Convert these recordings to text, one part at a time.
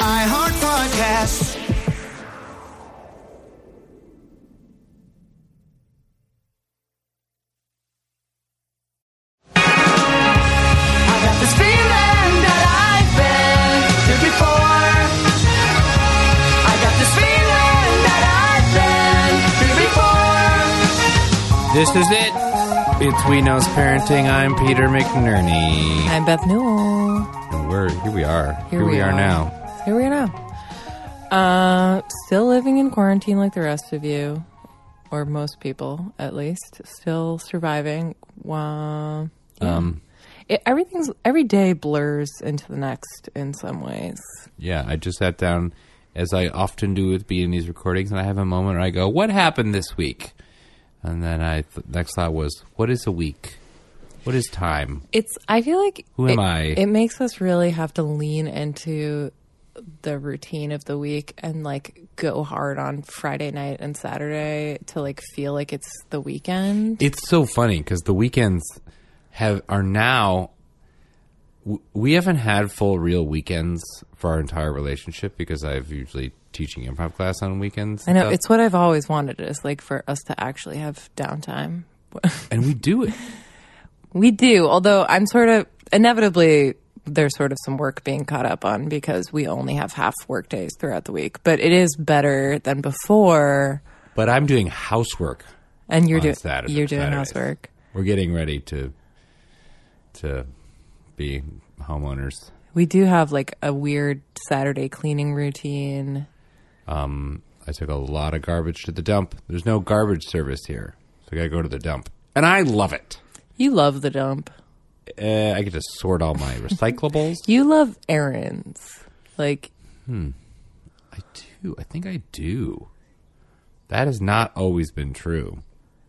iHeart Podcasts. I got this feeling that I've been here before. I got this feeling that I've been here before. This is it. It's We Knows Parenting. I'm Peter McNerney. I'm Beth Newell. And here we are. Here we are now. Here we are now. Still living in quarantine like the rest of you, or most people at least. Still surviving. Every day blurs into the next in some ways. Yeah, I just sat down, as I often do with being in these recordings, and I have a moment where I go, what happened this week? And then next thought was, what is a week? What is time? I feel like Who am I? It makes us really have to lean into the routine of the week and like go hard on Friday night and Saturday to like feel like it's the weekend. It's so funny because the weekends are now. We haven't had full real weekends for our entire relationship because I've usually teaching improv class on weekends. I know, it's what I've always wanted, is like for us to actually have downtime. And we do it. We do, although I'm sort of, inevitably, there's sort of some work being caught up on because we only have half work days throughout the week. But it is better than before. But I'm doing housework. And you're doing Saturdays. housework. We're getting ready to be homeowners. We do have like a weird Saturday cleaning routine. I took a lot of garbage to the dump. There's no garbage service here, so I got to go to the dump. And I love it. You love the dump. I get to sort all my recyclables. You love errands. Like, I do. I think I do. That has not always been true.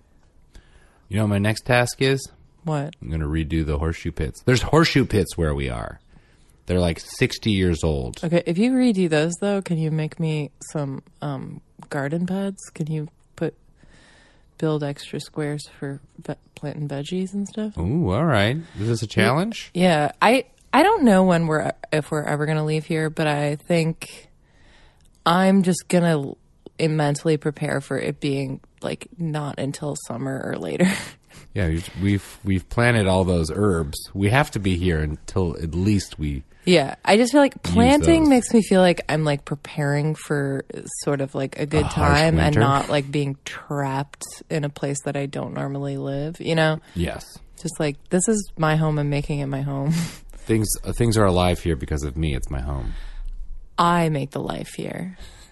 You know what my next task is? what? I'm going to redo the horseshoe pits. There's horseshoe pits where we are. They're like 60 years old. Okay, if you redo those, though, can you make me some garden beds? Can you build extra squares for planting veggies and stuff? Ooh, all right. Is this a challenge? Yeah, I don't know if we're ever going to leave here, but I think I'm just going to mentally prepare for it being like not until summer or later. Yeah, we've planted all those herbs. We have to be here until at least we. Yeah, I just feel like planting those. makes me feel like I'm like preparing for sort of like a good time and winter. not like being trapped in a place that I don't normally live, you know? Yes. Just like, this is my home, I'm making it my home. Things are alive here because of me. It's my home. I make the life here.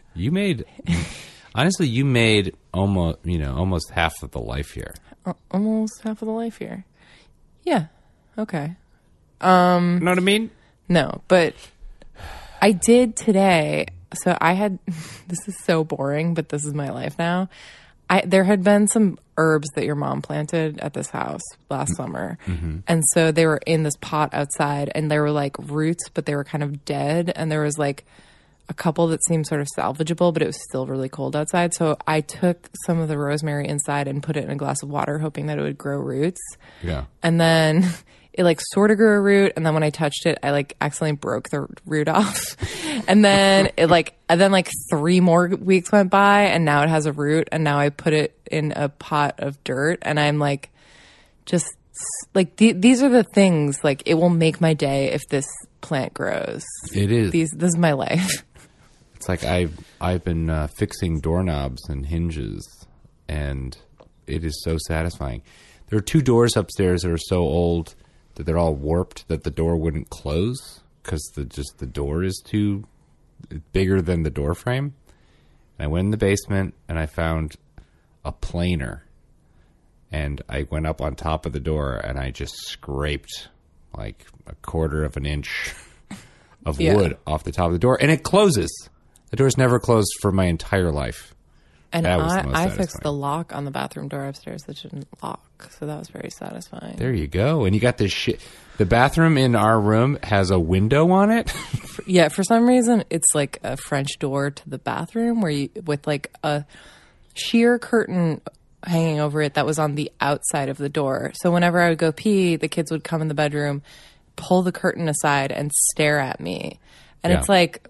Honestly, you made almost half of the life here. Almost half of the life here. Yeah. Okay. You know what I mean? No, but I did today. So I had, this is so boring, but this is my life now. There had been some herbs that your mom planted at this house last summer. Mm-hmm. And so they were in this pot outside and they were like roots, but they were kind of dead. And there was like a couple that seemed sort of salvageable, but it was still really cold outside. So I took some of the rosemary inside and put it in a glass of water, hoping that it would grow roots. Yeah. And then it like sort of grew a root. And then when I touched it, I like accidentally broke the root off. And then like 3 more weeks went by and now it has a root. And now I put it in a pot of dirt and I'm like, just like these are the things, like it will make my day if this plant grows. It is. This is my life. It's like I've been fixing doorknobs and hinges, and it is so satisfying. There are 2 doors upstairs that are so old that they're all warped that the door wouldn't close because the door is too bigger than the door frame. And I went in the basement and I found a planer, and I went up on top of the door and I just scraped like 1/4 of an inch of wood off the top of the door, and it closes. The door's never closed for my entire life. And that was the most I satisfying. fixed the lock on the bathroom door upstairs that didn't lock, so that was very satisfying. There you go. And you got this shit. The bathroom in our room has a window on it. Yeah, for some reason it's like a French door to the bathroom with like a sheer curtain hanging over it that was on the outside of the door. So whenever I would go pee, the kids would come in the bedroom, pull the curtain aside and stare at me. And it's like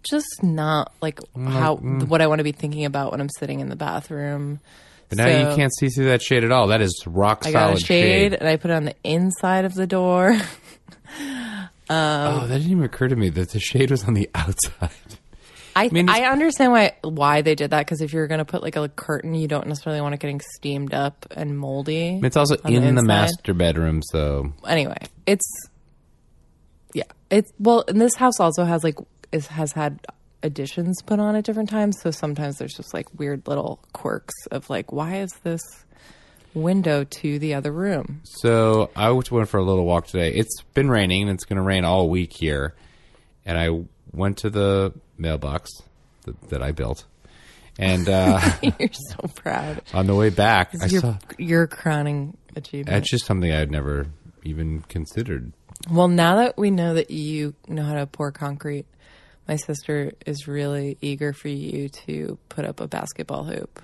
just not like what I want to be thinking about when I'm sitting in the bathroom. But now you can't see through that shade at all. That is rock solid I got a shade, shade. and I put it on the inside of the door. That didn't even occur to me that the shade was on the outside. I mean, understand why they did that, because if you're going to put like a curtain, you don't necessarily want it getting steamed up and moldy. It's also on in the inside. master bedroom, so Anyway, it's and this house also has has had additions put on at different times, so sometimes there's just like weird little quirks of like, why is this window to the other room? So I went for a little walk today. It's been raining, and it's going to rain all week here. And I went to the mailbox that I built. And You're so proud. on the way back, I Your, saw... your crowning achievement. It's just something I had never even considered. Well, now that we know that you know how to pour concrete, my sister is really eager for you to put up a basketball hoop.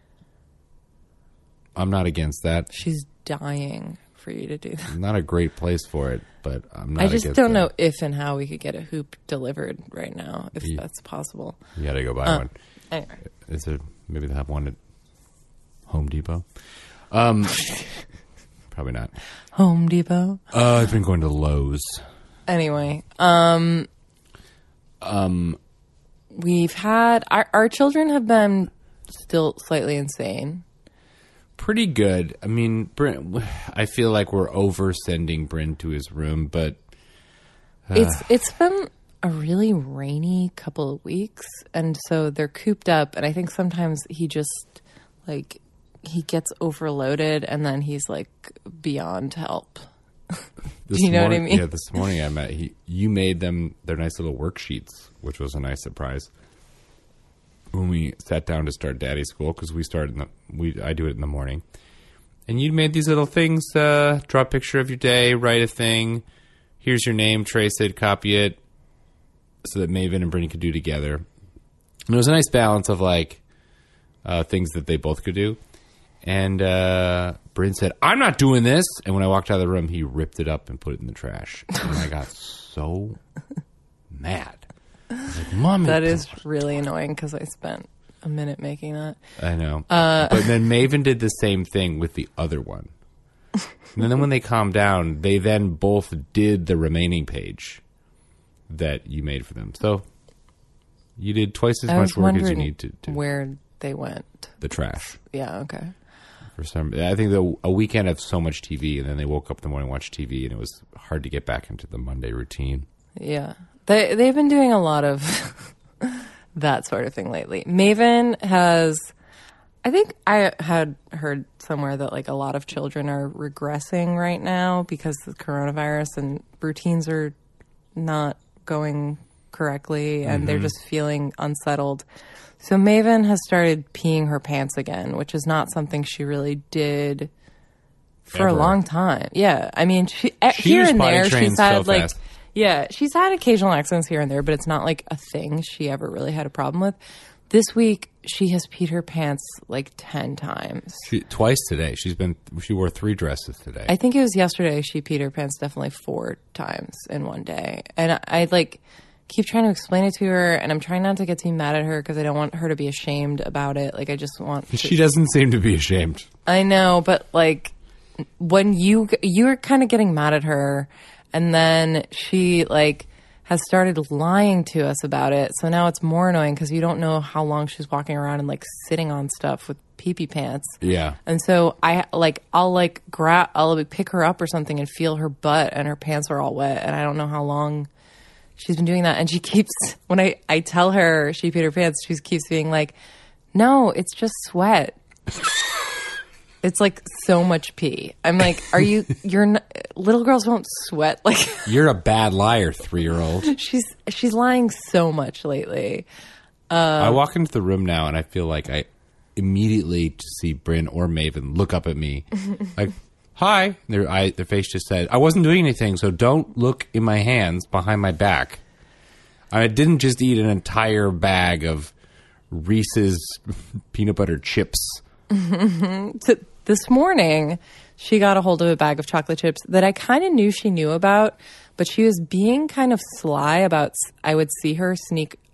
I'm not against that. She's dying for you to do that. Not a great place for it, but I'm not I just against don't that. know if and how we could get a hoop delivered right now, if that's possible. You got to go buy one. Anyway. Is there... Maybe they have one at Home Depot? Probably not. Home Depot. I've been going to Lowe's. Anyway, we've had our children have been still slightly insane. Pretty good. I mean, I feel like we're over-sending Bryn to his room, but... It's been a really rainy couple of weeks, and so they're cooped up, and I think sometimes he just, like, he gets overloaded, and then he's, like, beyond help. Do you know what I mean? Yeah, this morning you made them their nice little worksheets, which was a nice surprise. When we sat down to start Daddy's school, because I do it in the morning, and you made these little things: draw a picture of your day, write a thing. Here's your name, trace it, copy it, so that Maven and Brittany could do together. And it was a nice balance of like things that they both could do. And Bryn said, "I'm not doing this." And when I walked out of the room, he ripped it up and put it in the trash. And I got so mad. I was like, "Mommy, That is really annoying because I spent a minute making that. I know. But then Maven did the same thing with the other one. And then when they calmed down, they then both did the remaining page that you made for them. So you did twice as much work as you need to do. Where they went. The trash. Yeah, okay. For some, I think a weekend of so much TV, and then they woke up in the morning and watched TV, and it was hard to get back into the Monday routine. Yeah. They've been doing a lot of that sort of thing lately. Maven has, I think I had heard somewhere that like a lot of children are regressing right now because of the coronavirus and routines are not going correctly and they're just feeling unsettled. So Maven has started peeing her pants again, which is not something she really did for a Ever. long time. Yeah. I mean, she here was and potty there, trained she's had so like, fast. yeah, she's had occasional accidents here and there, but it's not like a thing she ever really had a problem with. This week, she has peed her pants like 10 times. Twice today. She wore 3 dresses today. I think it was yesterday she peed her pants definitely 4 times in one day. And I like keep trying to explain it to her, and I'm trying not to get too mad at her because I don't want her to be ashamed about it. Like, I just want to... She doesn't seem to be ashamed. I know, but like when you're kind of getting mad at her, and then she like has started lying to us about it. So now it's more annoying because you don't know how long she's walking around and like sitting on stuff with pee-pee pants. Yeah. And so I'll pick her up or something and feel her butt, and her pants are all wet, and I don't know how long she's been doing that. And she keeps, when I tell her she peed her pants, she keeps being like, "No, it's just sweat." It's like so much pee. I'm like, you're not, little girls don't sweat. Like, You're a bad liar, 3-year-old. she's lying so much lately. I walk into the room now, and I feel like I immediately see Bryn or Maven look up at me. Like, hi. Their face just said, "I wasn't doing anything, so don't look in my hands behind my back." I didn't just eat an entire bag of Reese's peanut butter chips. This morning, she got a hold of a bag of chocolate chips that I kind of knew she knew about, but she was being kind of sly about. I would see her sneak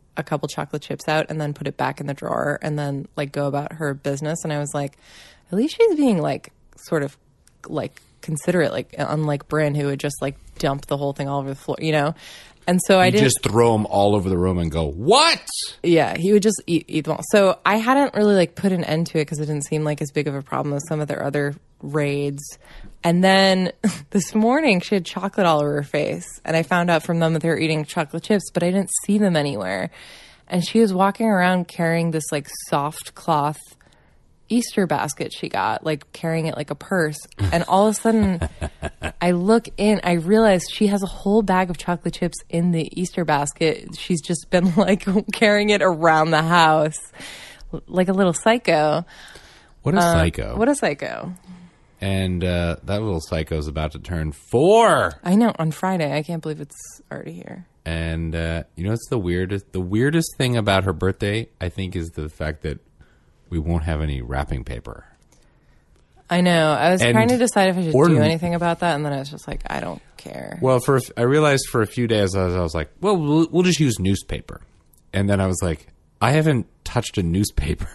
a couple chocolate chips out and then put it back in the drawer and then like go about her business. And I was like, at least she's being like sort of like considerate, like unlike Bryn, who would just like dump the whole thing all over the floor, you know? And so I didn't just throw them all over the room and go, what? Yeah, he would just eat them all. So I hadn't really like put an end to it because it didn't seem like as big of a problem as some of their other raids. And then this morning she had chocolate all over her face. And I found out from them that they were eating chocolate chips, but I didn't see them anywhere. And she was walking around carrying this like soft cloth Easter basket she got, like carrying it like a purse. And all of a sudden I look in, I realize she has a whole bag of chocolate chips in the Easter basket. She's just been like carrying it around the house like a little psycho. What a psycho. What a psycho. And that little psycho is about to turn 4. I know, on Friday. I can't believe it's already here. And you know what's the weirdest? The weirdest thing about her birthday, I think, is the fact that we won't have any wrapping paper. I know. I was And- trying to decide if I should or- do anything about that, and then I was just like, I don't care. Well, I realized for a few days, I was like, well, we'll just use newspaper. And then I was like, I haven't touched a newspaper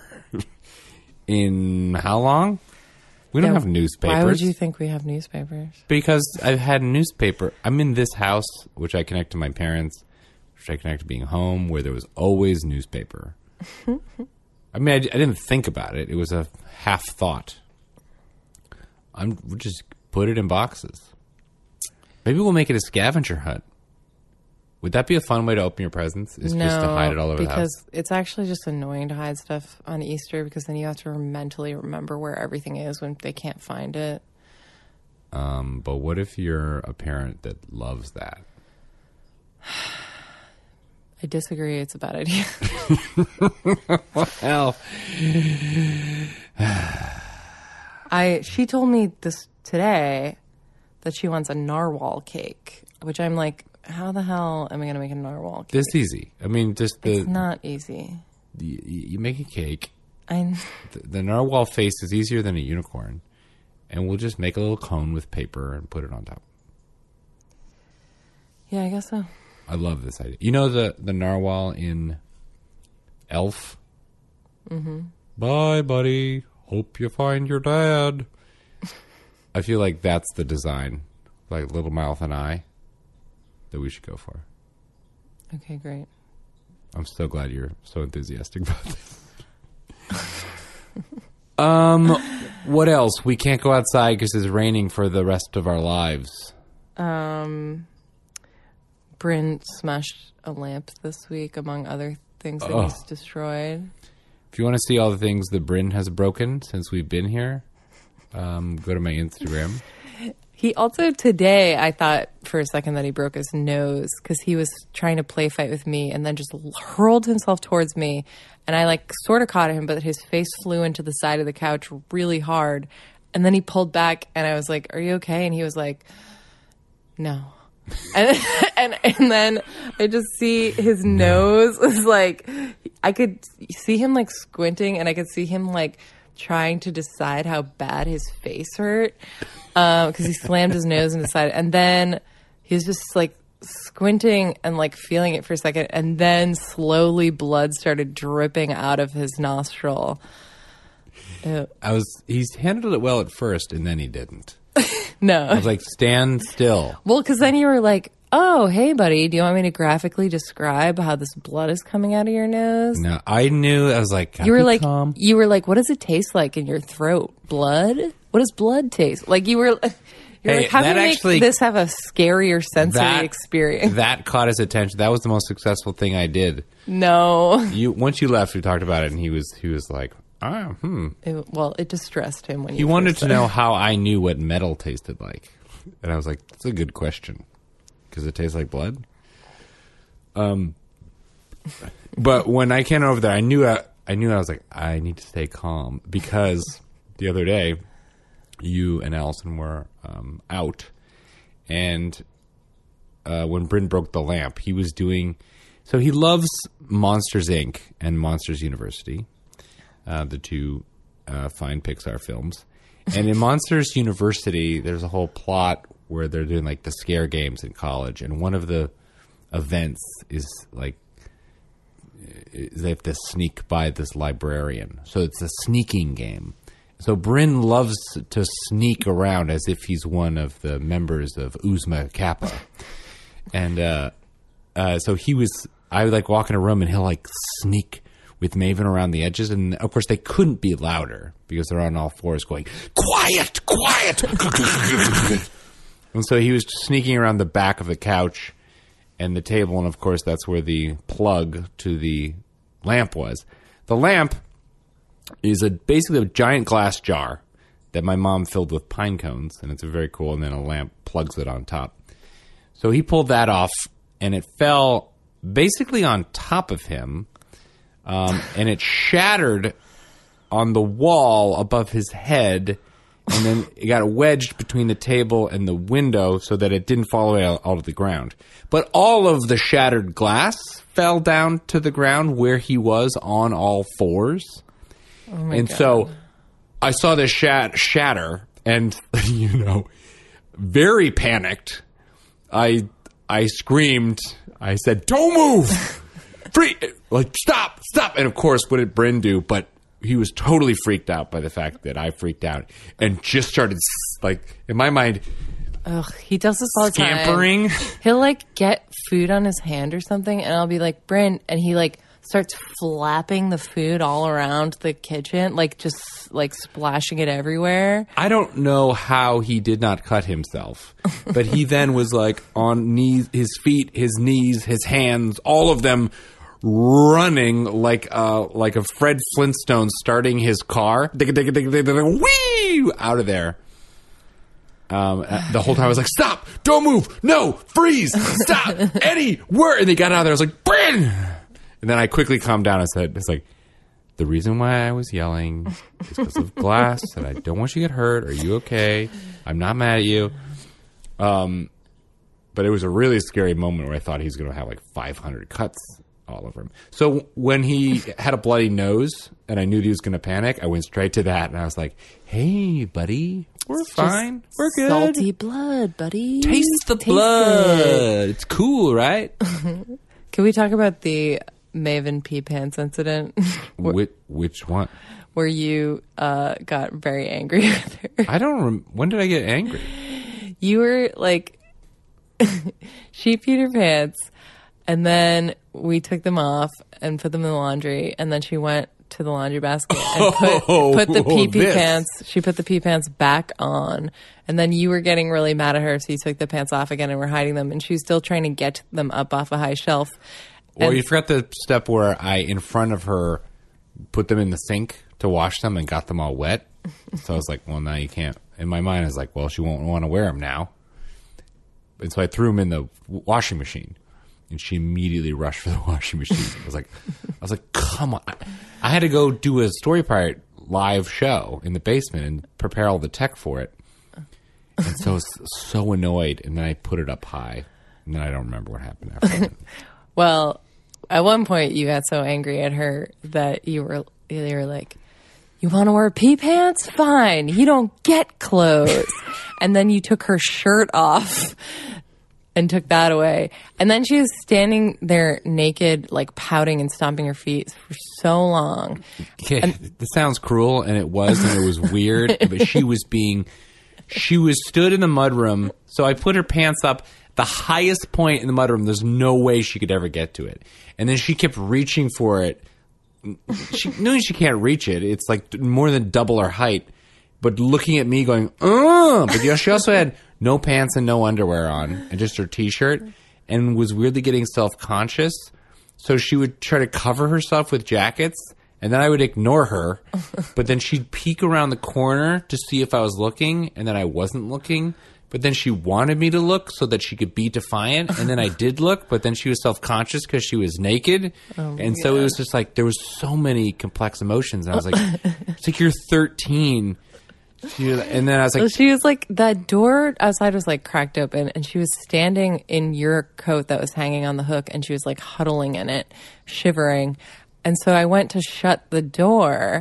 in how long? We don't Yeah, have newspapers. Why would you think we have newspapers? Because I've had newspaper. I'm in this house, which I connect to my parents, which I connect to being home, where there was always newspaper. I mean, I didn't think about it. It was a half thought. We'll just put it in boxes. Maybe we'll make it a scavenger hunt. Would that be a fun way to open your presents? Is just to hide it all over the house? because it's actually just annoying to hide stuff on Easter because then you have to mentally remember where everything is when they can't find it. But what if you're a parent that loves that? I disagree. It's a bad idea. Well, She told me this today that she wants a narwhal cake, which I'm like, how the hell am I going to make a narwhal cake? this easy. I mean, just It's not easy. you make a cake. I The narwhal face is easier than a unicorn, and we'll just make a little cone with paper and put it on top. Yeah, I guess so. I love this idea. You know the narwhal in Elf? Mm-hmm. Bye, buddy. Hope you find your dad. I feel like that's the design, like Little Mouth and I, that we should go for. Okay, great. I'm so glad you're so enthusiastic about this. What else? We can't go outside because it's raining for the rest of our lives. Bryn smashed a lamp this week, among other things that he's destroyed. If you want to see all the things that Bryn has broken since we've been here, go to my Instagram. He also today, I thought for a second that he broke his nose because he was trying to play fight with me and then just hurled himself towards me. And I like sort of caught him, but his face flew into the side of the couch really hard. And then he pulled back and I was like, are you okay? And he was like, no. And then I just see his nose was like, I could see him like squinting and I could see him like trying to decide how bad his face hurt because he slammed his nose into the side, and then he was just like squinting and like feeling it for a second, and then slowly blood started dripping out of his nostril. Ew. He's handled it well at first, and then he didn't. No. I was like, stand still. Well, because then you were like, oh, hey, buddy, do you want me to graphically describe how this blood is coming out of your nose? No, I knew. I was like, You were like, calm. what does it taste like in your throat? Blood? What does blood taste like? You were Hey, like, how that do you make actually- this have a scarier sensory experience? That caught his attention. That was the most successful thing I did. No. Once you left, we talked about it, and he was like, It distressed him when He wanted to know how I knew what metal tasted like, and I was like, that's a good question, because it tastes like blood. But when I came over there, I knew I was like, I need to stay calm, because the other day, you and Allison were out, and when Bryn broke the lamp, he was doing. So he loves Monsters Inc. and Monsters University, the two fine Pixar films. And in Monsters University, there's a whole plot where they're doing like the scare games in college, and one of the events is like they have to sneak by this librarian. So it's a sneaking game. So Bryn loves to sneak around as if he's one of the members of Uzma Kappa. And so I would like walk in a room and he'll like sneak with Maven around the edges. And of course they couldn't be louder because they're on all fours going, quiet, quiet. And so he was sneaking around the back of the couch and the table. And of course that's where the plug to the lamp was. The lamp is basically a giant glass jar that my mom filled with pine cones, and it's very cool, and then a lamp plugs it on top. So he pulled that off, and it fell basically on top of him, and it shattered on the wall above his head, and then it got wedged between the table and the window so that it didn't fall away out of the ground. But all of the shattered glass fell down to the ground where he was on all fours. Oh my and God. So I saw this shatter and, very panicked. I screamed. I said, don't move! Free! Like, stop! And of course, what did Bryn do? But he was totally freaked out by the fact that I freaked out and just started, like, in my mind, Ugh, he does this all the scampering. time. He'll like get food on his hand or something, and I'll be like, Bryn, and he like starts flapping the food all around the kitchen, like just like splashing it everywhere. I don't know how he did not cut himself, but he then was like on knees, his feet, his knees, his hands, all of them running like a Fred Flintstone starting his car, whee, out of there. The whole time I was like, stop, don't move, no, freeze, stop, Eddie, where? And they got out of there. I was like, Bryn! And then I quickly calmed down and said, it's like, the reason why I was yelling is because of glass, and I don't want you to get hurt. Are you okay? I'm not mad at you. But it was a really scary moment where I thought he was going to have like 500 cuts all over him. So when he had a bloody nose and I knew he was going to panic, I went straight to that and I was like, hey, buddy, we're fine. We're good. Salty blood, buddy. Taste the Taste blood. it. It's cool, right? Can we talk about the Maven pee pants incident? Which one? Where you got very angry with her. I don't when did I get angry? You were like, she peed her pants, and then we took them off and put them in the laundry, and then she went to the laundry basket and put the pee pants. She put the pee pants back on, and then you were getting really mad at her, so you took the pants off again and were hiding them, and she was still trying to get them up off a high shelf. Well, And- you forgot the step where I, in front of her, put them in the sink to wash them and got them all wet. So I was like, well, now you can't. In my mind, I was like, well, she won't want to wear them now. And so I threw them in the washing machine. And she immediately rushed for the washing machine. I was like, come on. I had to go do a Story Pirate live show in the basement and prepare all the tech for it. And so I was so annoyed. And then I put it up high. And then I don't remember what happened after that. Well, at one point you got so angry at her that you were like, you want to wear pee pants? Fine. You don't get clothes. And then you took her shirt off and took that away. And then she was standing there naked, like pouting and stomping her feet for so long. Okay, this sounds cruel, and it was weird, but she was stood in the mudroom, so I put her pants up the highest point in the mudroom. There's no way she could ever get to it. And then she kept reaching for it. She knew she can't reach it. It's like more than double her height. But looking at me going, But she also had no pants and no underwear on and just her T-shirt and was weirdly getting self-conscious. So she would try to cover herself with jackets and then I would ignore her. But then she'd peek around the corner to see if I was looking and then I wasn't looking. But then she wanted me to look so that she could be defiant. And then I did look, but then she was self-conscious because she was naked. And so it was just like, there was so many complex emotions. And I was like, it's like you're 13. And then I was like, So she was like, that door outside was like cracked open and she was standing in your coat that was hanging on the hook and she was like huddling in it, shivering. And so I went to shut the door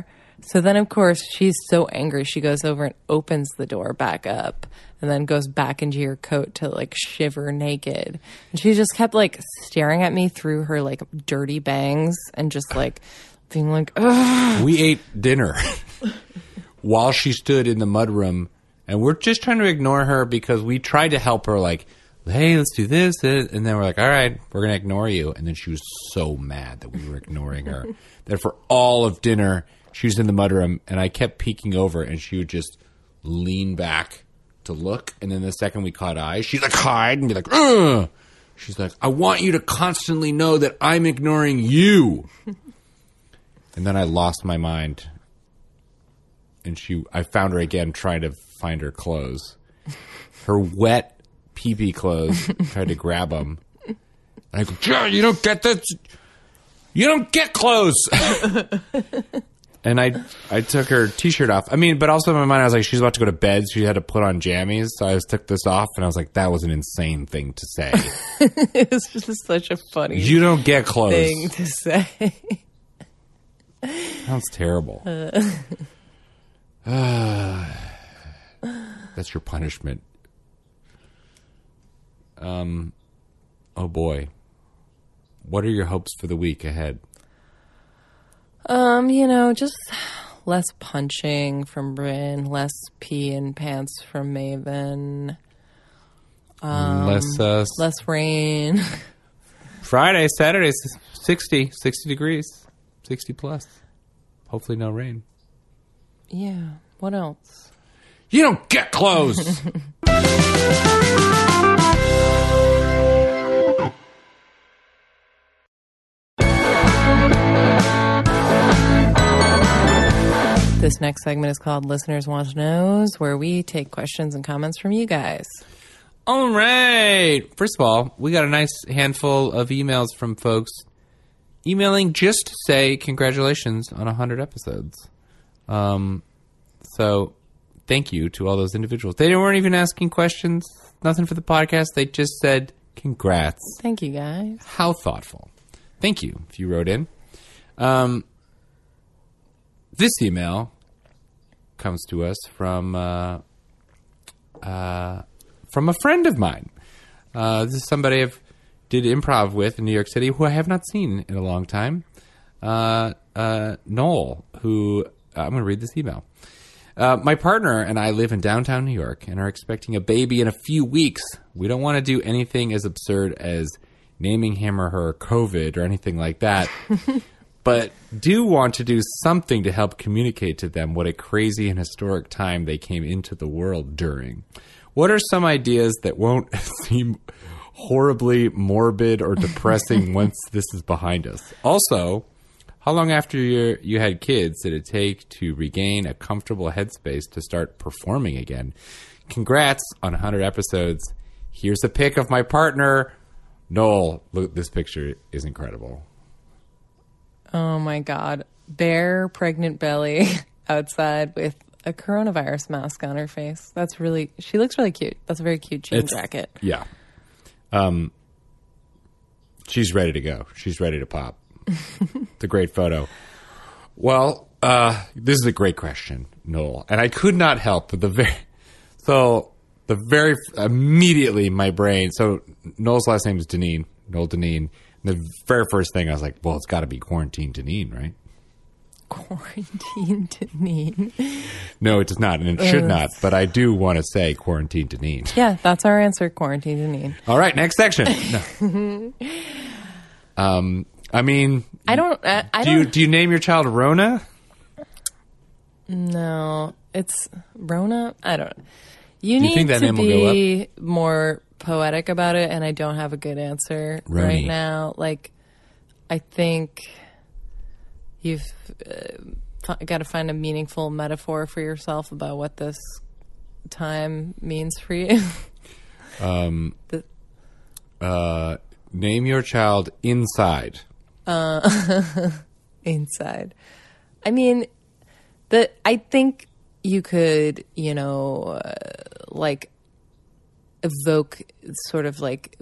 So then, of course, she's so angry. She goes over and opens the door back up and then goes back into your coat to like shiver naked. And she just kept like staring at me through her like dirty bangs and just like being like, ugh. We ate dinner while she stood in the mudroom, and we're just trying to ignore her because we tried to help her, like, hey, let's do this. And then we're like, all right, we're going to ignore you. And then she was so mad that we were ignoring her that for all of dinner, she was in the mudroom, and I kept peeking over, and she would just lean back to look. And then the second we caught eyes, she'd like hide and be like, ugh. She's like, I want you to constantly know that I'm ignoring you. And then I lost my mind. And I found her again trying to find her clothes. Her wet pee-pee clothes, tried to grab them. And I go, Joe, you don't get this. You don't get clothes. And I took her T-shirt off. I mean, but also in my mind, I was like, she's about to go to bed. So she had to put on jammies. So I just took this off, and I was like, that was an insane thing to say. It was just such a funny You don't get clothes. thing to say. Sounds terrible. That's your punishment. Oh boy. What are your hopes for the week ahead? Just less punching from Bryn, less pee in pants from Maven, less rain. Friday, Saturday, 60 degrees, 60 plus. Hopefully no rain. Yeah. What else? You don't get clothes. This next segment is called Listeners Want to Knows, where we take questions and comments from you guys. All right. First of all, we got a nice handful of emails from folks emailing just to say congratulations on 100 episodes. So thank you to all those individuals. They weren't even asking questions, nothing for the podcast. They just said congrats. Thank you, guys. How thoughtful. Thank you if you wrote in. This email comes to us from a friend of mine. This is somebody I've did improv with in New York City who I have not seen in a long time. Noel, who I'm going to read this email. My partner and I live in downtown New York and are expecting a baby in a few weeks. We don't want to do anything as absurd as naming him or her COVID or anything like that, but do want to do something to help communicate to them what a crazy and historic time they came into the world during. What are some ideas that won't seem horribly morbid or depressing once this is behind us? Also, how long after you had kids did it take to regain a comfortable headspace to start performing again? Congrats on 100 episodes. Here's a pic of my partner, Noel. Look, this picture is incredible. Oh, my God. Bare, pregnant belly outside with a coronavirus mask on her face. She looks really cute. That's a very cute jean jacket. Yeah. She's ready to go. She's ready to pop. It's a great photo. Well, this is a great question, Noel. And I could not help but immediately my brain, so Noel's last name is Deneen, Noel Deneen. The very first thing I was like, well, it's got to be Quarantine Deneen, right? Quarantine Deneen. No, it does not, and it should not, but I do want to say Quarantine Deneen. Yeah, that's our answer, Quarantine Deneen. All right, next section. No. I mean, do you name your child Rona? No, it's Rona. I don't know. You need think that to name will go be more poetic about it, and I don't have a good answer right now. Like, I think you've got to find a meaningful metaphor for yourself about what this time means for you. Name your child Inside. Inside. I mean, I think you could, like evoke sort of like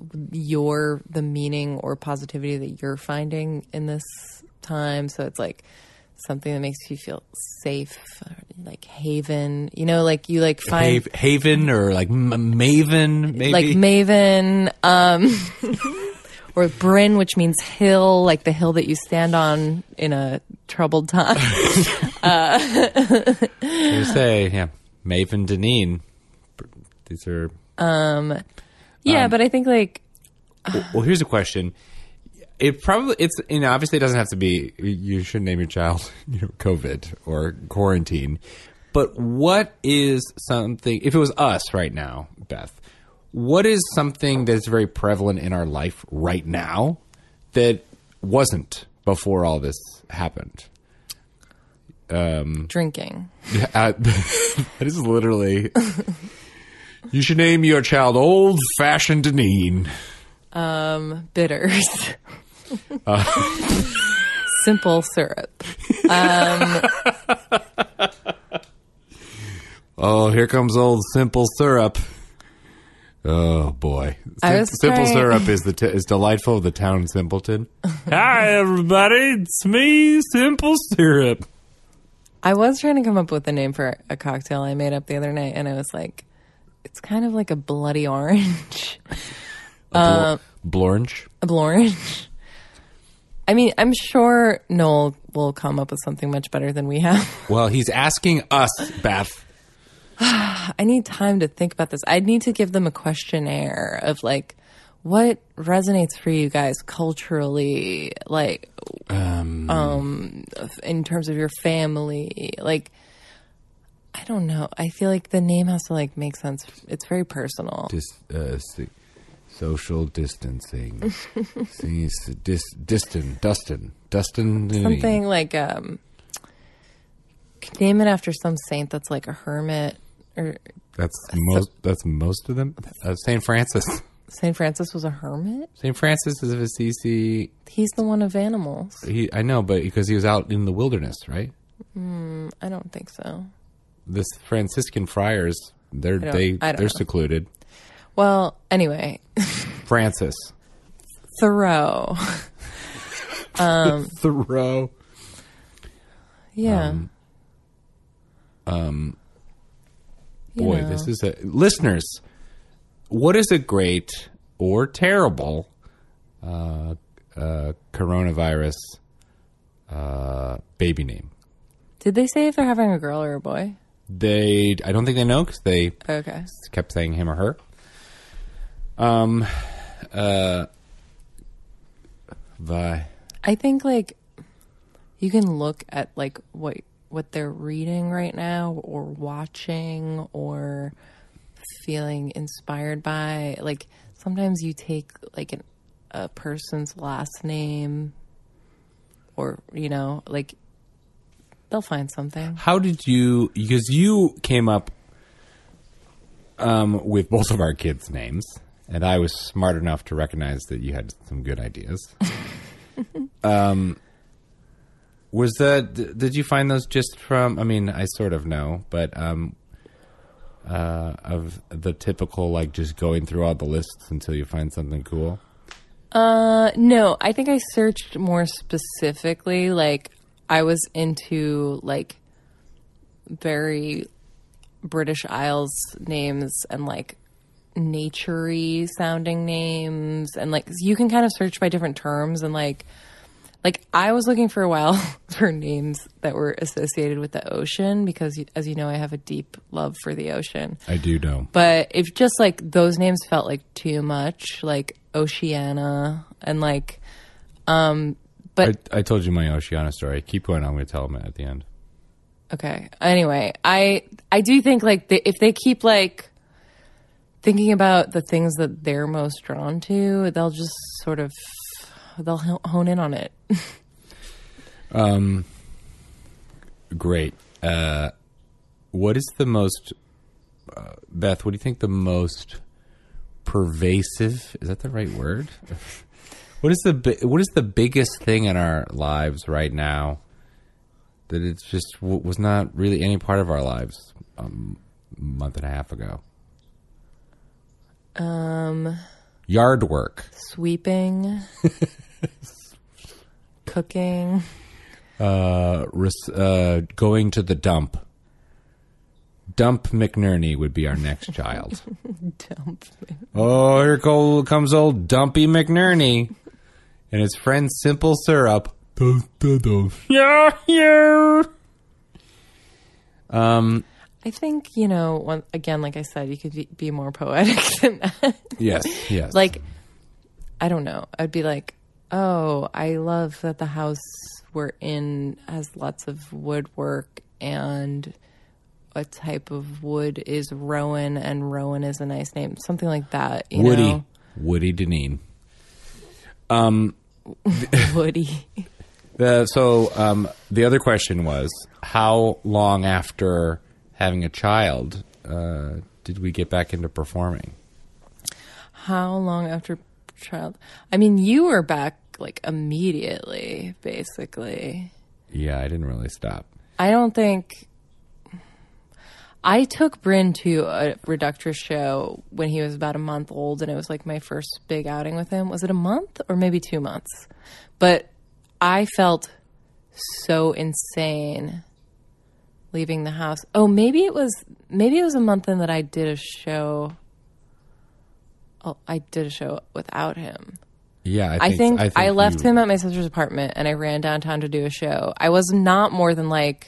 the meaning or positivity that you're finding in this time. So it's like something that makes you feel safe, like haven. You know, like you like find Haven or like Maven, maybe? like Maven, or Bryn, which means hill, like the hill that you stand on in a troubled time. You say, yeah, Maven Deneen. These are... Yeah, but I think like Well, here's a question. It's obviously it doesn't have to be, you shouldn't name your child, COVID or quarantine. But what is something, if it was us right now, Beth, what is something that's very prevalent in our life right now that wasn't before all this happened? drinking. That is literally, you should name your child Old Fashioned Deneen. Bitters. Simple syrup. Oh, here comes old Simple Syrup. Oh boy, Simple trying- Syrup is is delightful. The town Simpleton. Hi everybody, it's me, Simple Syrup. I was trying to come up with a name for a cocktail I made up the other night, and I was like, it's kind of like a bloody orange. Blorange. A blorange. I mean, I'm sure Noel will come up with something much better than we have. Well, he's asking us, Beth. I need time to think about this. I need to give them a questionnaire of like, what resonates for you guys culturally, like, in terms of your family. Like, I don't know. I feel like the name has to like make sense. It's very personal. Social distancing. Dustin. Something like name it after some saint that's like a hermit, or That's most of them. Saint Francis. Saint Francis was a hermit. Saint Francis is of Assisi. He's the one of animals. I know, but because he was out in the wilderness, right? I don't think so. The Franciscan friars, they're I don't know. secluded. Well, anyway, Francis. Thoreau. Thoreau. Yeah. Boy, this is listeners. What is a great or terrible coronavirus baby name? Did they say if they're having a girl or a boy? I don't think they know because they Okay. kept saying him or her. I think like you can look at like what they're reading right now or watching or feeling inspired by. Like sometimes you take like a person's last name or, like they'll find something. How did you? Because you came up with both of our kids' names, and I was smart enough to recognize that you had some good ideas. Was that? Did you find those just from? I mean, I sort of know, but of the typical like just going through all the lists until you find something cool. No, I think I searched more specifically. Like I was into like very British Isles names and like nature-y sounding names, and like you can kind of search by different terms, and like I was looking for a while for names that were associated with the ocean because, as you know, I have a deep love for the ocean. I do know. But if just like those names felt like too much, like Oceana and like, but I told you my Oceana story. Keep going. I'm going to tell them at the end. okay. Anyway, I do think like if they keep like thinking about the things that they're most drawn to, they'll just sort of they'll hone in on it. Great. What is the most, Beth? What do you think the most pervasive? Is that the right word? What is the biggest thing in our lives right now that it's just was not really any part of our lives a month and a half ago? Yard work. Sweeping, cooking. Going to the dump. Dump McNerney would be our next child. Dump. Oh, here comes old Dumpy McNerney and his friend Simple Syrup. Yeah, yeah. I think, again, like I said, you could be more poetic than that. Yes. Like, I don't know. I'd be like, oh, I love that the house we're in has lots of woodwork, and a type of wood is rowan, and rowan is a nice name. Something like that. Woody Deneen. Woody. The other question was, how long after having a child did we get back into performing? How long after child? I mean, you were back like immediately, basically. Yeah, I didn't really stop. I don't think... I took Bryn to a Reductress show when he was about a month old, and it was like my first big outing with him. Was it a month or maybe 2 months? But I felt so insane leaving the house. Oh, maybe it was a month in that I did a show. Oh, I did a show without him. Yeah, I think I left him at my sister's apartment, and I ran downtown to do a show. I was not more than like,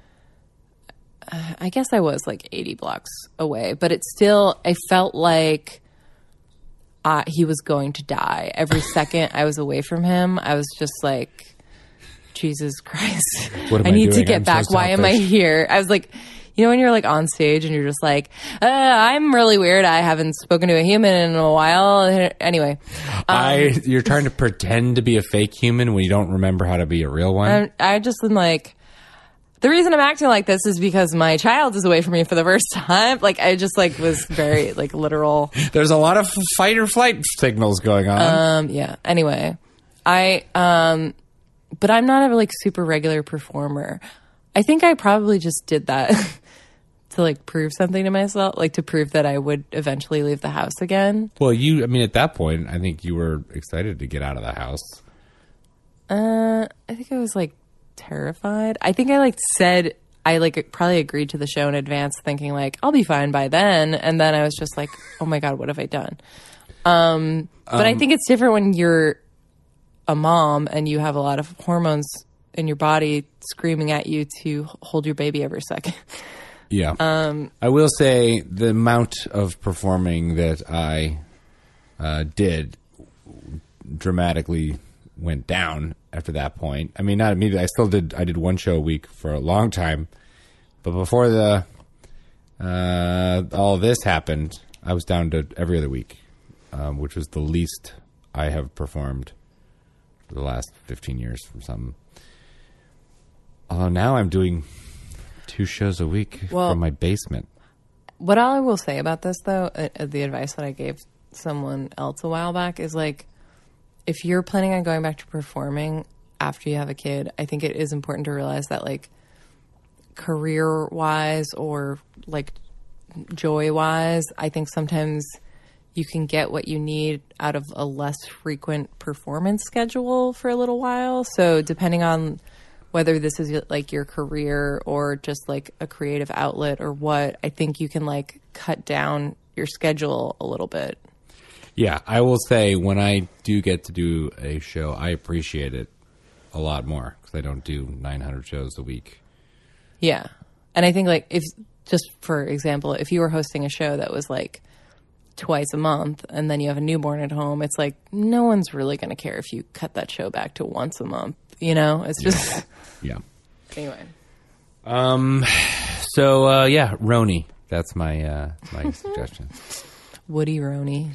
I guess I was like 80 blocks away, but I felt like he was going to die. Every second I was away from him, I was just like, Jesus Christ, I need to get back. Why am I here? I was like, when you're like on stage and you're just like, I'm really weird. I haven't spoken to a human in a while. Anyway. You're trying to pretend to be a fake human when you don't remember how to be a real one? I just am like, the reason I'm acting like this is because my child is away from me for the first time. Like, I just like was very like literal. There's a lot of fight or flight signals going on. Yeah. Anyway, but I'm not a like super regular performer. I think I probably just did that to like prove something to myself, like to prove that I would eventually leave the house again. Well, at that point, I think you were excited to get out of the house. I think I was like terrified. I think I probably agreed to the show in advance thinking like I'll be fine by then, and then I was just like, oh my god, what have I done? But I think it's different when you're a mom and you have a lot of hormones in your body screaming at you to hold your baby every second. Yeah. I will say the amount of performing that I did dramatically went down after that point. I mean, not immediately. I did one show a week for a long time, but before all this happened, I was down to every other week, which was the least I have performed for the last 15 years or something. Although now I'm doing 2 shows a week from my basement. What I will say about this, though, the advice that I gave someone else a while back is like, if you're planning on going back to performing after you have a kid, I think it is important to realize that like career-wise or like joy-wise, I think sometimes you can get what you need out of a less frequent performance schedule for a little while. So depending on whether this is like your career or just like a creative outlet or what, I think you can like cut down your schedule a little bit. Yeah, I will say when I do get to do a show, I appreciate it a lot more because I don't do 900 shows a week. Yeah. And I think like if, just for example, if you were hosting a show that was like twice a month and then you have a newborn at home, it's like no one's really going to care if you cut that show back to once a month. It's just... Yeah. Anyway. So, Roni. That's my suggestion. Woody Roni.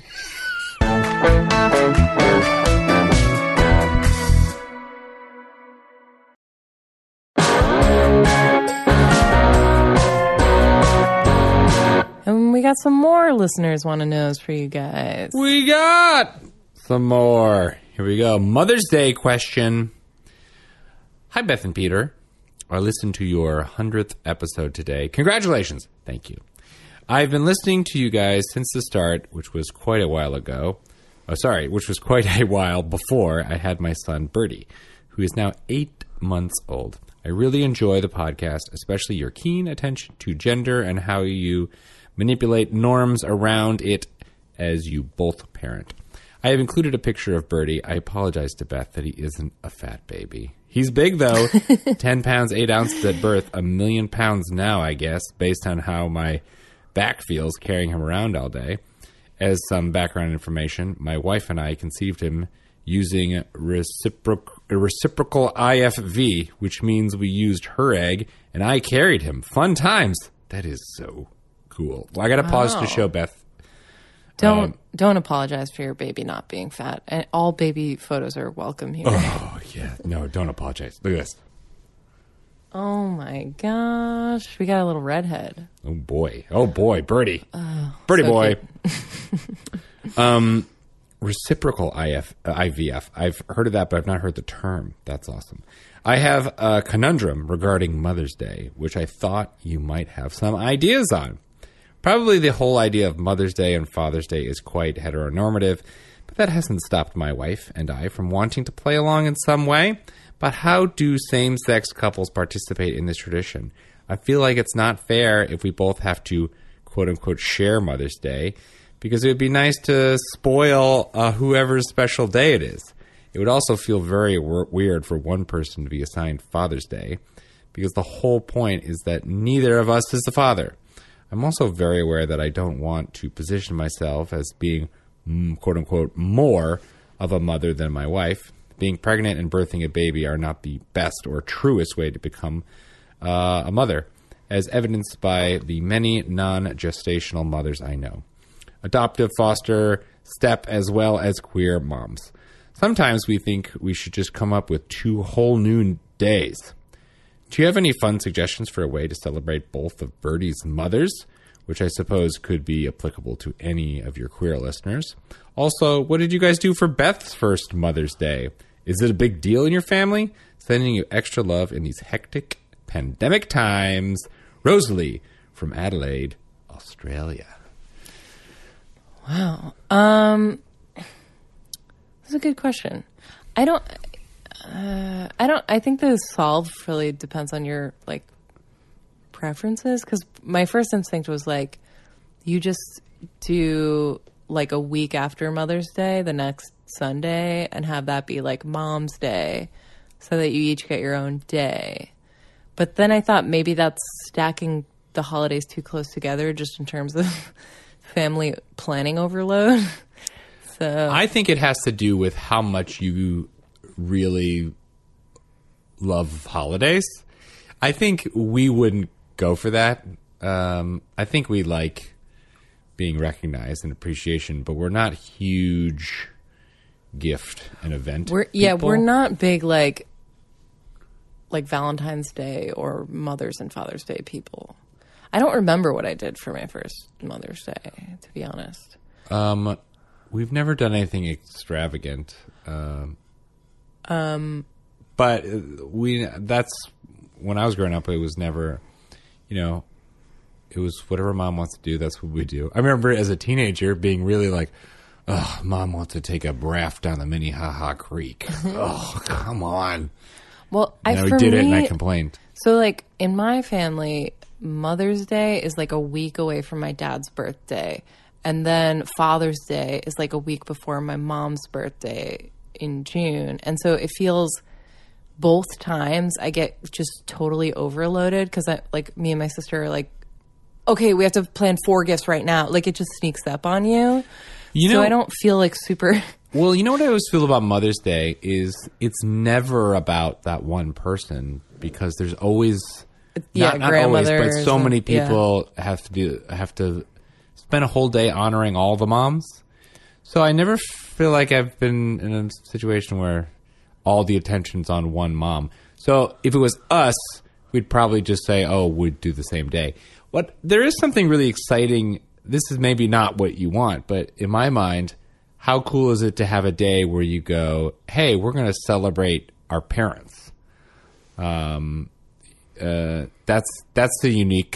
And we got some more listeners want to knows for you guys. We got some more. Here we go. Mother's Day question. Hi, Beth and Peter. I listened to your 100th episode today. Congratulations. Thank you. I've been listening to you guys since the start, which was quite a while ago. Which was quite a while before I had my son, Bertie, who is now 8 months old. I really enjoy the podcast, especially your keen attention to gender and how you manipulate norms around it as you both parent. I have included a picture of Birdie. I apologize to Beth that he isn't a fat baby. He's big, though. 10 pounds, 8 ounces at birth. 1,000,000 pounds now, I guess, based on how my back feels carrying him around all day. As some background information, my wife and I conceived him using reciprocal IFV, which means we used her egg, and I carried him. Fun times. That is so cool. Well, I got to pause to show Beth. Don't apologize for your baby not being fat. And all baby photos are welcome here. Oh, yeah. No, don't apologize. Look at this. Oh, my gosh. We got a little redhead. Oh, boy. Oh, boy. Birdie. Birdie so boy. Reciprocal IVF. I've heard of that, but I've not heard the term. That's awesome. I have a conundrum regarding Mother's Day, which I thought you might have some ideas on. Probably the whole idea of Mother's Day and Father's Day is quite heteronormative, but that hasn't stopped my wife and I from wanting to play along in some way. But how do same-sex couples participate in this tradition? I feel like it's not fair if we both have to, quote-unquote, share Mother's Day, because it would be nice to spoil whoever's special day it is. It would also feel very weird for one person to be assigned Father's Day, because the whole point is that neither of us is the father. I'm also very aware that I don't want to position myself as being, quote-unquote, more of a mother than my wife. Being pregnant and birthing a baby are not the best or truest way to become a mother, as evidenced by the many non-gestational mothers I know. Adoptive, foster, step, as well as queer moms. Sometimes we think we should just come up with 2 whole new days. Do you have any fun suggestions for a way to celebrate both of Birdie's mothers, which I suppose could be applicable to any of your queer listeners? Also, what did you guys do for Beth's first Mother's Day? Is it a big deal in your family? Sending you extra love in these hectic pandemic times. Rosalie from Adelaide, Australia. Wow. That's a good question. I think the solve really depends on your, like, preferences. Because my first instinct was, like, you just do, like, a week after Mother's Day, the next Sunday, and have that be, like, Mom's Day, so that you each get your own day. But then I thought maybe that's stacking the holidays too close together, just in terms of family planning overload. So I think it has to do with how much you really love holidays. I think we wouldn't go for that. I think we like being recognized and appreciation, but we're not huge gift and event people. We're not big like Valentine's Day or Mother's and Father's Day people. I don't remember what I did for my first Mother's Day, to be honest. We've never done anything extravagant. But that's when I was growing up, it was never, it was whatever Mom wants to do, that's what we do. I remember as a teenager being really like, oh, Mom wants to take a raft down the Minnehaha Creek. Oh, come on. Well, we did it and I complained. So, like, in my family, Mother's Day is like a week away from my dad's birthday. And then Father's Day is like a week before my mom's birthday in June. And so it feels both times I get just totally overloaded because me and my sister are like, okay, we have to plan 4 gifts right now. Like, it just sneaks up on you. So I don't feel like super... Well, you know what I always feel about Mother's Day is it's never about that one person because there's always... not always, but so many people have to spend a whole day honoring all the moms. So I never feel like I've been in a situation where all the attention's on one mom. So if it was us, we'd probably just say, oh, we'd do the same day. There is something really exciting. This is maybe not what you want, but in my mind, how cool is it to have a day where you go, hey, we're going to celebrate our parents. That's the unique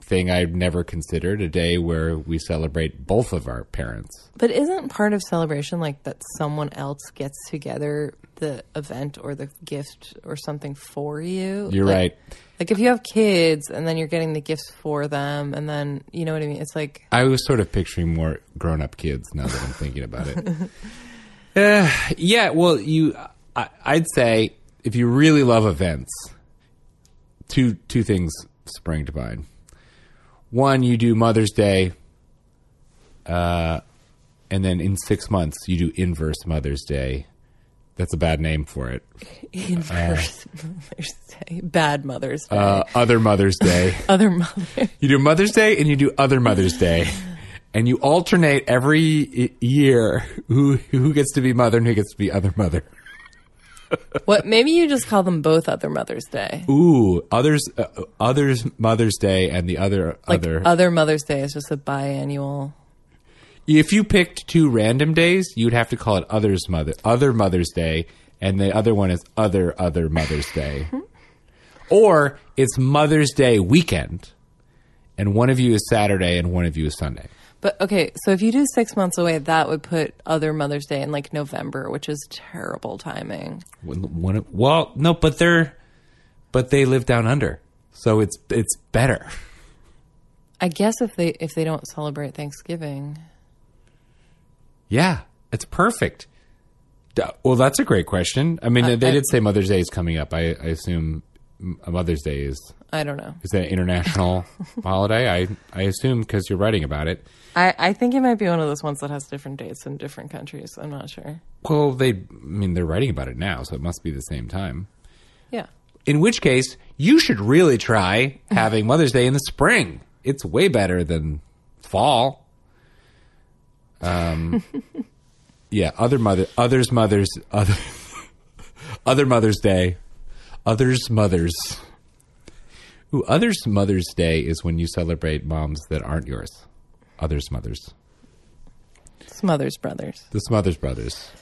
thing I've never considered, a day where we celebrate both of our parents. But isn't part of celebration like that someone else gets together the event or the gift or something for you? You're right. Like if you have kids and then you're getting the gifts for them and then, you know what I mean? It's like... I was sort of picturing more grown-up kids now that I'm thinking about it. Yeah, well, I'd say if you really love events, two things spring to mind. One, you do Mother's Day, and then in 6 months you do inverse Mother's Day. That's a bad name for it. Inverse Mother's Day. Bad Mother's Day. Other Mother's Day. Other Mother. You do Mother's Day and you do Other Mother's Day. And you alternate every year who gets to be mother and who gets to be other mother. What? Maybe you just call them both Other Mother's Day. Ooh, others Mother's Day and the other. Other Mother's Day is just a biannual. If you picked two random days, you'd have to call it Other Mother's Day, and the other one is Other Mother's Day. Or it's Mother's Day weekend, and one of you is Saturday and one of you is Sunday. But okay, so if you do 6 months away, that would put Other Mother's Day in like November, which is terrible timing. Well, no, but they live down under, so it's better. I guess if they don't celebrate Thanksgiving. Yeah, it's perfect. Well, that's a great question. I mean, they did say Mother's Day is coming up. I assume Mother's Day is. I don't know. Is that an international holiday? I assume because you're writing about it. I think it might be one of those ones that has different dates in different countries. I'm not sure. Well, they're writing about it now, so it must be the same time. Yeah. In which case, you should really try having Mother's Day in the spring. It's way better than fall. Yeah, Other Mother's Day. Others Mothers. Ooh, Others Mother's Day is when you celebrate moms that aren't yours. Others Mothers. Smothers Brothers. The Smothers Brothers.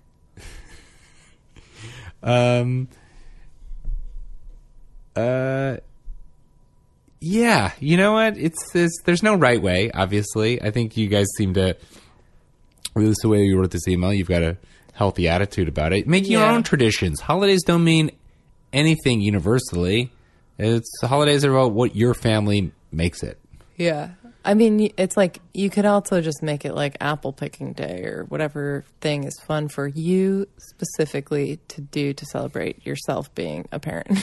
Yeah, you know what? There's no right way, obviously. I think you guys seem to, at least the way you wrote this email, you've got a healthy attitude about it. Make your own traditions. Holidays don't mean anything universally. Holidays are about what your family makes it. Yeah. I mean, it's like you could also just make it like apple picking day or whatever thing is fun for you specifically to do to celebrate yourself being a parent.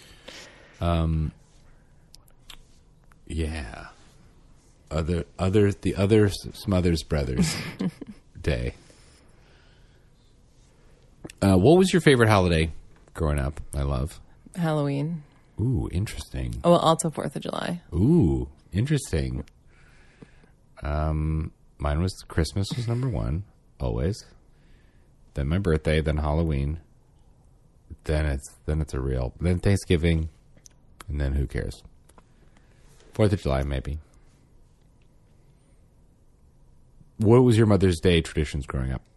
Yeah. The other Smothers Brothers Day. What was your favorite holiday growing up? I love Halloween. Ooh, interesting. Oh, well, also 4th of July. Ooh, interesting. Mine was Christmas was number one, always. Then my birthday, then Halloween. Then Thanksgiving, and then who cares? 4th of July, maybe. What was your Mother's Day traditions growing up?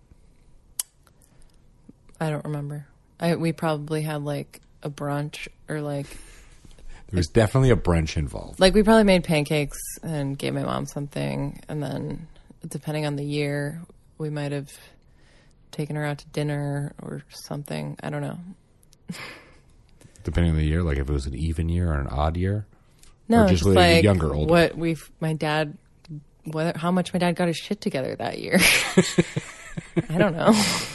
I don't remember. We probably had like a brunch or like... There was definitely a brunch involved. Like we probably made pancakes and gave my mom something. And then depending on the year, we might have taken her out to dinner or something. I don't know. Depending on the year, like if it was an even year or an odd year? No, or just like really younger, older? How much my dad got his shit together that year. I don't know.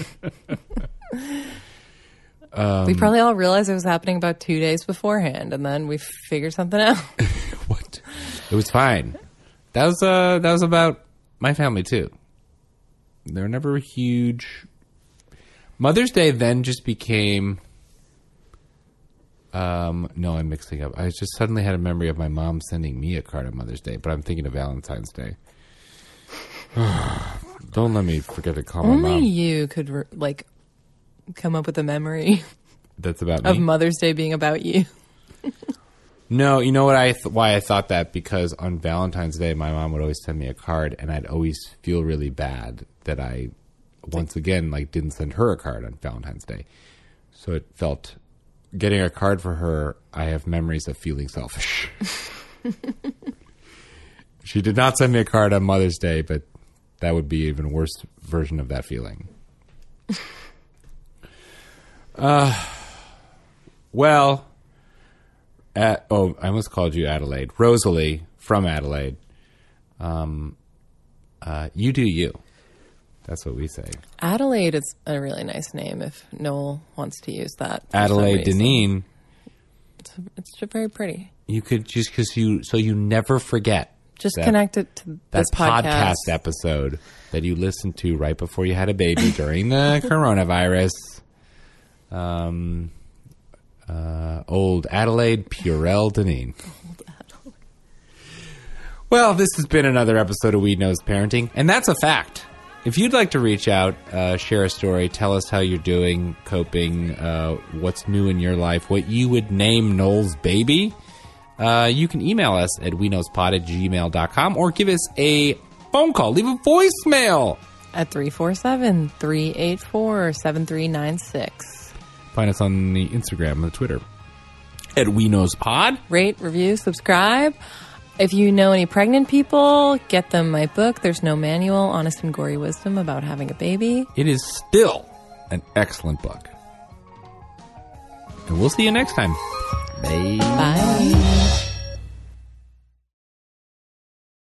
We probably all realized it was happening about 2 days beforehand, and then we figured something out. What? It was fine. That was about my family too. They were never huge. Mother's Day then just became. No, I'm mixing up. I just suddenly had a memory of my mom sending me a card on Mother's Day, but I'm thinking of Valentine's Day. Don't let me forget to call my mom. Only you could come up with a memory that's about me? Of Mother's Day being about you. No, you know what? Why I thought that, because on Valentine's Day, my mom would always send me a card, and I'd always feel really bad that I, once again, didn't send her a card on Valentine's Day. So it felt, getting a card for her, I have memories of feeling selfish. She did not send me a card on Mother's Day, but that would be even worse version of that feeling. Well, I almost called you Adelaide. Rosalie from Adelaide. You do you. That's what we say. Adelaide is a really nice name if Noel wants to use that. Adelaide Deneen. It's very pretty. You could just so you never forget. Just connect it to this podcast episode that you listened to right before you had a baby during the coronavirus. Old Adelaide Purell Deneen. Well, this has been another episode of Weed Knows Parenting, and that's a fact. If you'd like to reach out, share a story, tell us how you're doing, coping, what's new in your life, what you would name Noel's baby, you can email us at weknowspod@gmail.com or give us a phone call. Leave a voicemail at 347-384-7396. Find us on the Instagram and the Twitter at weknowspod. Rate, review, subscribe. If you know any pregnant people, get them my book, There's No Manual, Honest and Gory Wisdom About Having a Baby. It is still an excellent book. And we'll see you next time. Bye. Bye.